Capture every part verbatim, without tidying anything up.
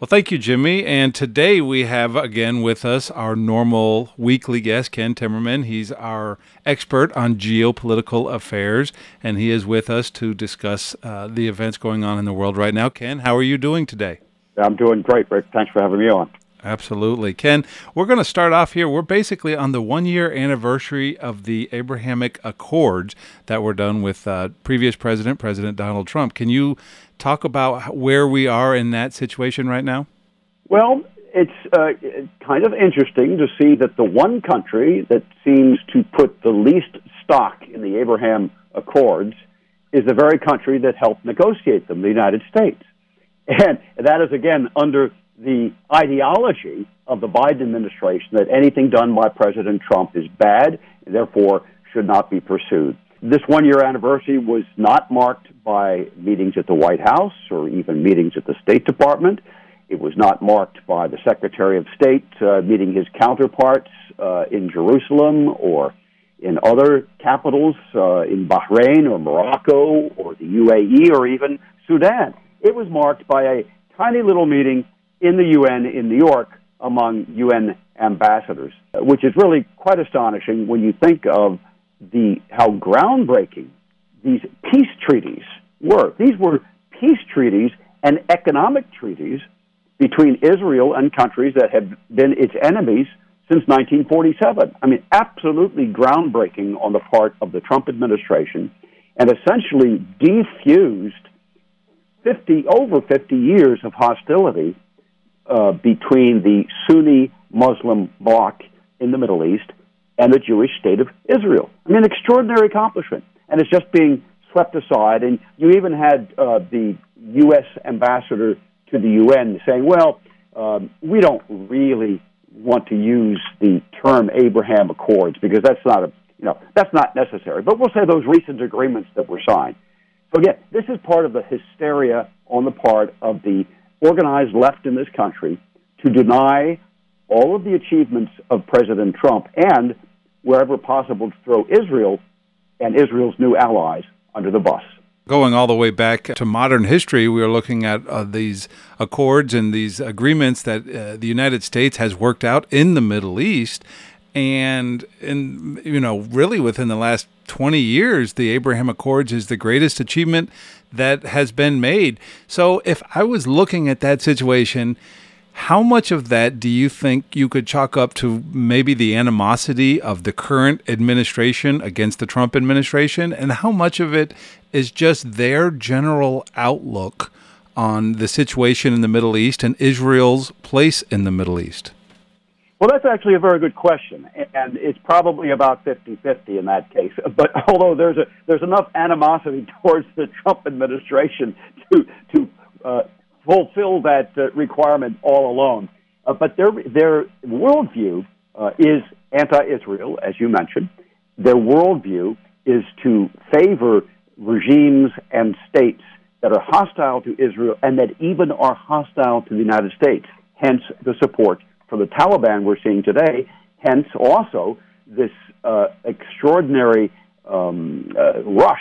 Well, thank you, Jimmy. And today we have again with us our normal weekly guest, Ken Timmerman. He's our expert on geopolitical affairs, and he is with us to discuss uh, the events going on in the world right now. Ken, how are you doing today? I'm doing great, Rick. Thanks for having me on. Absolutely. Ken, we're going to start off here. We're basically on the one-year anniversary of the Abrahamic Accords that were done with uh, previous president, President Donald Trump. Can you talk about where we are in that situation right now? Well, it's uh, kind of interesting to see that the one country that seems to put the least stock in the Abraham Accords is the very country that helped negotiate them, the United States. And that is, again, under the ideology of the Biden administration that anything done by President Trump is bad and therefore should not be pursued. This one-year anniversary was not marked by meetings at the White House or even meetings at the State Department. It was not marked by the Secretary of State uh, meeting his counterparts uh, in Jerusalem or in other capitals uh, in Bahrain or Morocco or the U A E or even Sudan. It was marked by a tiny little meeting in the U N in New York among U N ambassadors, which is really quite astonishing when you think of the how groundbreaking these peace treaties were. These were peace treaties and economic treaties between Israel and countries that had been its enemies since nineteen forty-seven. I mean, absolutely groundbreaking on the part of the Trump administration, and essentially defused fifty over fifty years of hostility uh, between the Sunni Muslim bloc in the Middle East and the Jewish state of Israel. I mean, extraordinary accomplishment. And it's just being swept aside. And you even had uh, the U S ambassador to the U N saying, well, um, we don't really want to use the term Abraham Accords because that's not a, you know, that's not necessary. But we'll say those recent agreements that were signed. So again, this is part of the hysteria on the part of the organized left in this country to deny all of the achievements of President Trump and, wherever possible, to throw Israel and Israel's new allies under the bus. Going all the way back to modern history, we are looking at uh, these accords and these agreements that uh, the United States has worked out in the Middle East. And, in, you know, really within the last twenty years, the Abraham Accords is the greatest achievement that has been made. So if I was looking at that situation, how much of that do you think you could chalk up to maybe the animosity of the current administration against the Trump administration? And how much of it is just their general outlook on the situation in the Middle East and Israel's place in the Middle East? Well, that's actually a very good question, and it's probably about fifty-fifty in that case. But although there's a there's enough animosity towards the Trump administration to to uh, fulfill that uh, requirement all alone, uh, but their their worldview uh, is anti-Israel, as you mentioned. Their worldview is to favor regimes and states that are hostile to Israel and that even are hostile to the United States. Hence the support for the Taliban we're seeing today, hence also this uh, extraordinary um, uh, rush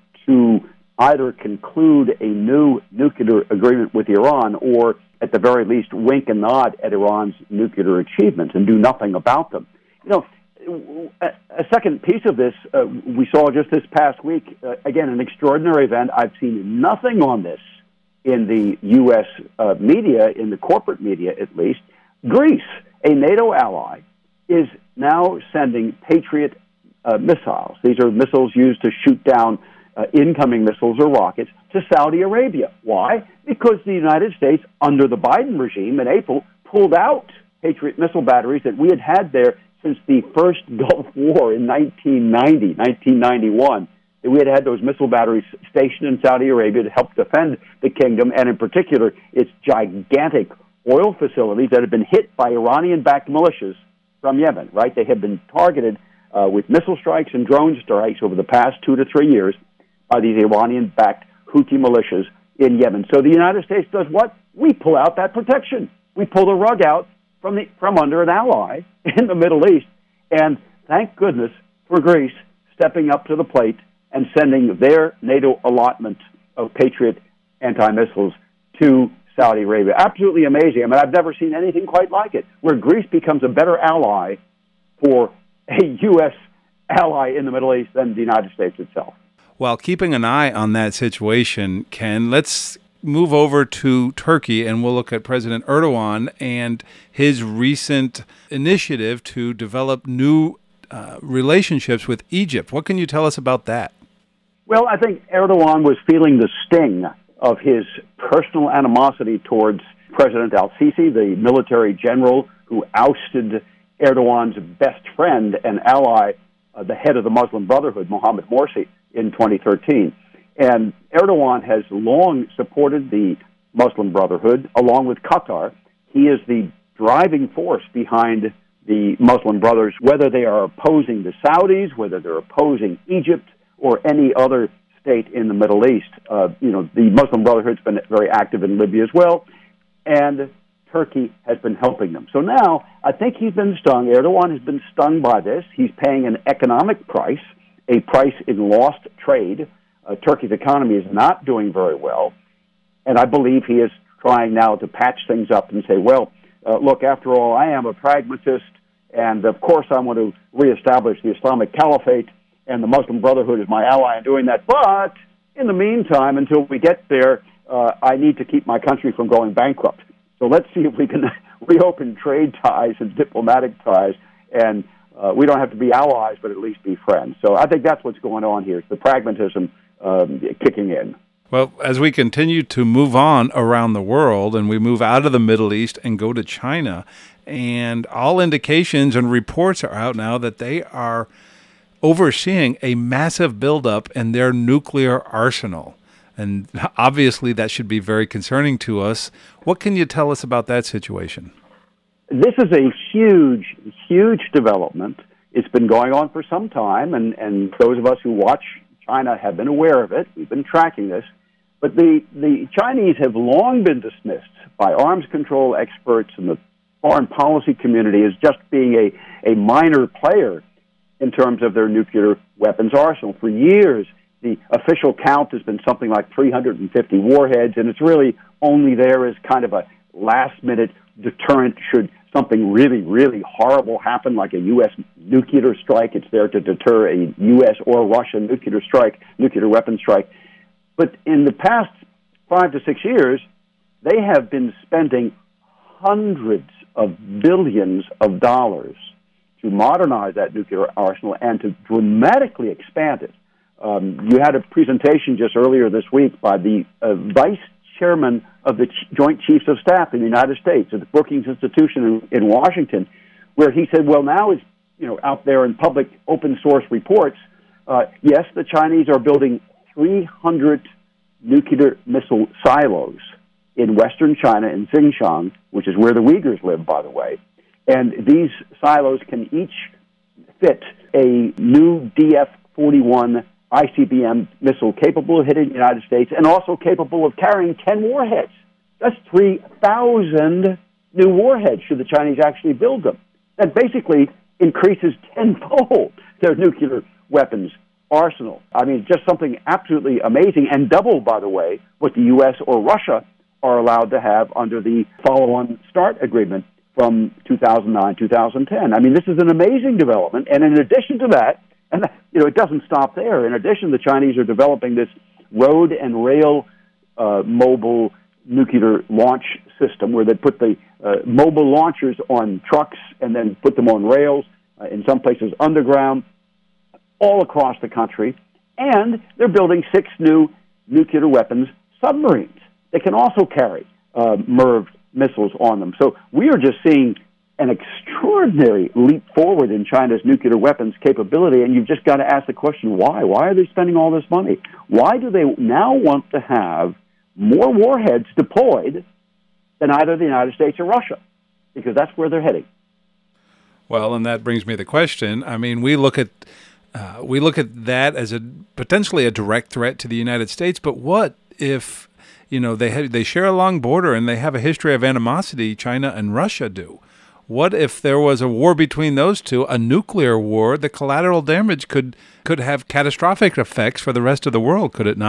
to either conclude a new nuclear agreement with Iran or, at the very least, wink and nod at Iran's nuclear achievements and do nothing about them. You know, a, a second piece of this, uh, we saw just this past week, uh, again, an extraordinary event. I've seen nothing on this in the U S uh, media, in the corporate media at least. Greece, a NATO ally, is now sending Patriot uh, missiles. These are missiles used to shoot down uh, incoming missiles or rockets to Saudi Arabia. Why? Because the United States, under the Biden regime in April, pulled out Patriot missile batteries that we had had there since the first Gulf War in nineteen ninety, nineteen ninety-one. We had had those missile batteries stationed in Saudi Arabia to help defend the kingdom, and in particular, its gigantic oil facilities that have been hit by Iranian-backed militias from Yemen, right? They have been targeted uh, with missile strikes and drone strikes over the past two to three years by these Iranian-backed Houthi militias in Yemen. So the United States does what? We pull out that protection. We pull the rug out from the from under an ally in the Middle East. And thank goodness for Greece stepping up to the plate and sending their NATO allotment of Patriot anti-missiles to Saudi Arabia. Absolutely amazing. I mean, I've never seen anything quite like it, where Greece becomes a better ally for a U S ally in the Middle East than the United States itself. Well, keeping an eye on that situation, Ken, let's move over to Turkey and we'll look at President Erdogan and his recent initiative to develop new uh, relationships with Egypt. What can you tell us about that? Well, I think Erdogan was feeling the sting of his personal animosity towards President al-Sisi, the military general who ousted Erdogan's best friend and ally, uh, the head of the Muslim Brotherhood, Mohammed Morsi, in twenty thirteen. And Erdogan has long supported the Muslim Brotherhood, along with Qatar. He is the driving force behind the Muslim Brothers, whether they are opposing the Saudis, whether they're opposing Egypt, or any other state in the Middle East. Uh, you know, the Muslim Brotherhood's been very active in Libya as well, and Turkey has been helping them. So now, I think he's been stung. Erdogan has been stung by this. He's paying an economic price, a price in lost trade. Uh, Turkey's economy is not doing very well, and I believe he is trying now to patch things up and say, well, uh, look, after all, I am a pragmatist, and of course I want to reestablish the Islamic Caliphate, and the Muslim Brotherhood is my ally in doing that. But in the meantime, until we get there, uh, I need to keep my country from going bankrupt. So let's see if we can reopen trade ties and diplomatic ties, and uh, we don't have to be allies, but at least be friends. So I think that's what's going on here. It's the pragmatism um, kicking in. Well, as we continue to move on around the world and we move out of the Middle East and go to China, and all indications and reports are out now that they are overseeing a massive buildup in their nuclear arsenal. And obviously that should be very concerning to us. What can you tell us about that situation? This is a huge, huge development. It's been going on for some time, and, and those of us who watch China have been aware of it. We've been tracking this. But the, the Chinese have long been dismissed by arms control experts and the foreign policy community as just being a, a minor player in terms of their nuclear weapons arsenal. For years, the official count has been something like three hundred fifty warheads, and it's really only there as kind of a last-minute deterrent should something really, really horrible happen, like a U S nuclear strike. It's there to deter a U S or Russian nuclear strike, nuclear weapon strike. But in the past five to six years, they have been spending hundreds of billions of dollars to modernize that nuclear arsenal and to dramatically expand it. Um, you had a presentation just earlier this week by the uh, vice chairman of the Ch- Joint Chiefs of Staff in the United States at the Brookings Institution in, in Washington, where he said, well, now is, you know, out there in public open source reports, uh, yes, the Chinese are building three hundred nuclear missile silos in western China, in Xinjiang, which is where the Uyghurs live, by the way. And these silos can each fit a new D F forty-one I C B M missile capable of hitting the United States and also capable of carrying ten warheads. That's three thousand new warheads should the Chinese actually build them. That basically increases tenfold their nuclear weapons arsenal. I mean, just something absolutely amazing, and double, by the way, what the U S or Russia are allowed to have under the follow-on START agreement from two thousand nine, two thousand ten. I mean, this is an amazing development, and in addition to that, and you know, it doesn't stop there. In addition, the Chinese are developing this road and rail uh, mobile nuclear launch system where they put the uh, mobile launchers on trucks and then put them on rails, uh, in some places underground, all across the country. And they're building six new nuclear weapons submarines that can also carry uh, MIRV missiles on them. So we are just seeing an extraordinary leap forward in China's nuclear weapons capability, and you've just got to ask the question, why? Why are they spending all this money? Why do they now want to have more warheads deployed than either the United States or Russia? Because that's where they're heading. Well, and that brings me to the question. I mean, we look at uh, we look at that as a potentially a direct threat to the United States, but what if, you know, they have, they share a long border and they have a history of animosity, China and Russia do? What if there was a war between those two, a nuclear war? The collateral damage could could have catastrophic effects for the rest of the world, could it not?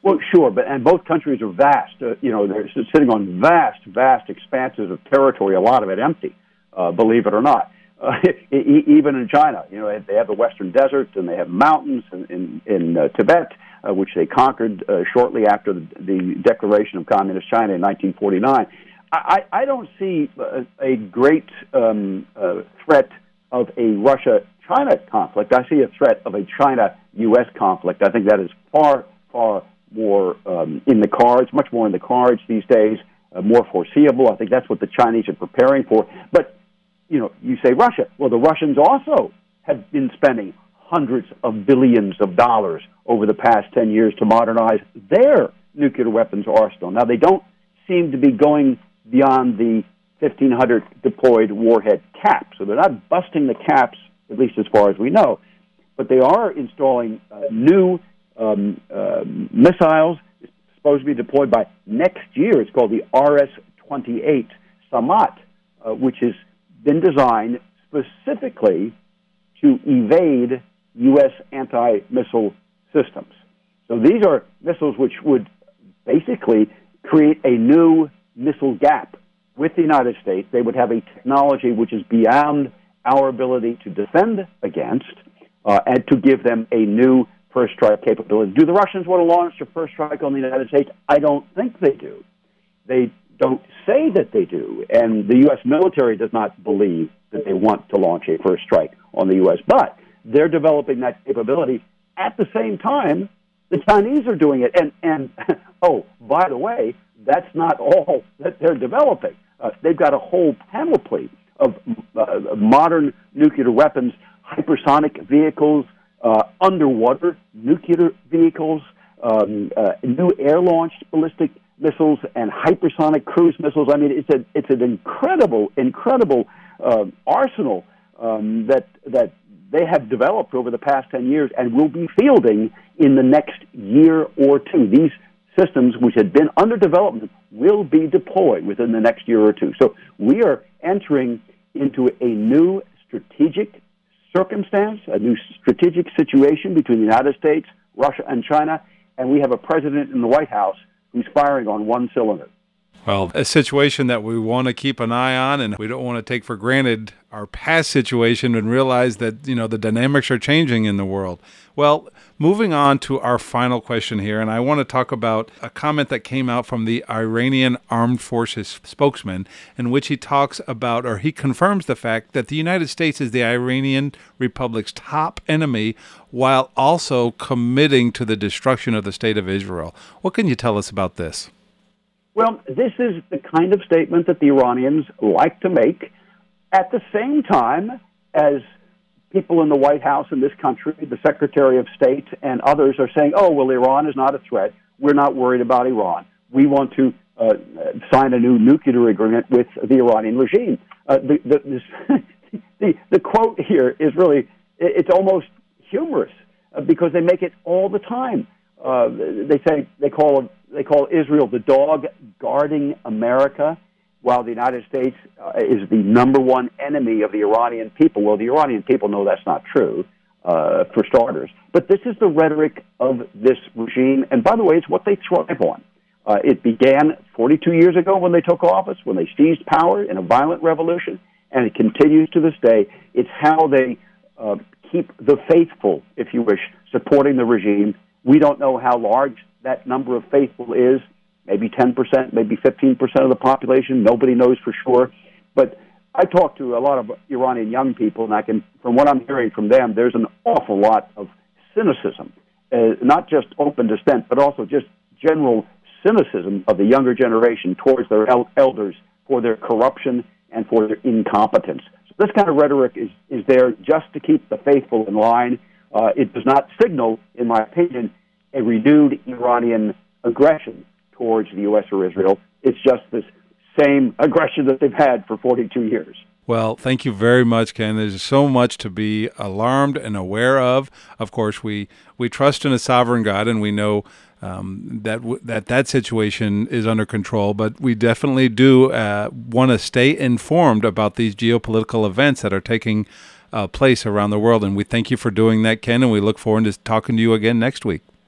Well, sure, but and both countries are vast. Uh, you know, they're sitting on vast, vast expanses of territory. A lot of it empty, uh, believe it or not. Uh, even in China, you know, they have the Western Desert and they have mountains in in, in uh, Tibet, uh, which they conquered uh, shortly after the, the declaration of Communist China in nineteen forty-nine. I, I don't see a, a great um, uh, threat of a Russia-China conflict. I see a threat of a China-U S conflict. I think that is far, far more um, in the cards, much more in the cards these days, uh, more foreseeable. I think that's what the Chinese are preparing for. But, you know, you say Russia. Well, the Russians also have been spending hundreds of billions of dollars over the past ten years to modernize their nuclear weapons arsenal. Now, they don't seem to be going beyond the fifteen hundred deployed warhead cap. So they're not busting the caps, at least as far as we know. But they are installing uh, new um, uh, missiles. It's supposed to be deployed by next year. It's called the R S twenty-eight Samad, uh, which has been designed specifically to evade U S anti-missile systems. So these are missiles which would basically create a new missile gap with the United States. They would have a technology which is beyond our ability to defend against, uh, and to give them a new first strike capability. Do the Russians want to launch a first strike on the United States? I don't think they do. They don't say that they do, and the U S military does not believe that they want to launch a first strike on the U S, but they're developing that capability at the same time the Chinese are doing it. And, and oh, by the way, that's not all that they're developing. Uh, they've got a whole panoply of uh, modern nuclear weapons, hypersonic vehicles, uh, underwater nuclear vehicles, um, uh, new air-launched ballistic missiles, and hypersonic cruise missiles. I mean, it's a it's an incredible, incredible uh, arsenal um, that that they have developed over the past ten years and will be fielding in the next year or two. These systems, which had been under development, will be deployed within the next year or two. So we are entering into a new strategic circumstance, a new strategic situation between the United States, Russia, and China, and we have a president in the White House who's firing on one cylinder. Well, a situation that we want to keep an eye on, and we don't want to take for granted our past situation and realize that, you know, the dynamics are changing in the world. Well, moving on to our final question here, and I want to talk about a comment that came out from the Iranian Armed Forces spokesman, in which he talks about, or he confirms the fact that the United States is the Iranian Republic's top enemy, while also committing to the destruction of the state of Israel. What can you tell us about this? Well, this is the kind of statement that the Iranians like to make at the same time as people in the White House in this country, the Secretary of State, and others are saying, oh, well, Iran is not a threat. We're not worried about Iran. We want to uh, sign a new nuclear agreement with the Iranian regime. Uh, the, the, this, the, the quote here is really, it's almost humorous uh, because they make it all the time. Uh, they say, they call They call Israel the dog guarding America, while the United States uh, is the number one enemy of the Iranian people. Well, the Iranian people know that's not true, uh, for starters. But this is the rhetoric of this regime. And by the way, it's what they thrive on. Uh, it began forty-two years ago when they took office, when they seized power in a violent revolution, and it continues to this day. It's how they uh, keep the faithful, if you wish, supporting the regime. We don't know how large that number of faithful is, maybe ten percent, maybe fifteen percent of the population. Nobody knows for sure. But I talk to a lot of Iranian young people, and I can, from what I'm hearing from them, there's an awful lot of cynicism, uh, not just open dissent, but also just general cynicism of the younger generation towards their el- elders for their corruption and for their incompetence. So this kind of rhetoric is, is there just to keep the faithful in line. Uh, it does not signal, in my opinion, a renewed Iranian aggression towards the U S or Israel. It's just this same aggression that they've had for forty-two years. Well, thank you very much, Ken. There's so much to be alarmed and aware of. Of course, we, we trust in a sovereign God, and we know um, that, w- that that situation is under control, but we definitely do uh, want to stay informed about these geopolitical events that are taking uh, place around the world, and we thank you for doing that, Ken, and we look forward to talking to you again next week.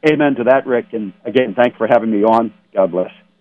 Amen to that, Rick. And again, thanks for having me on. God bless.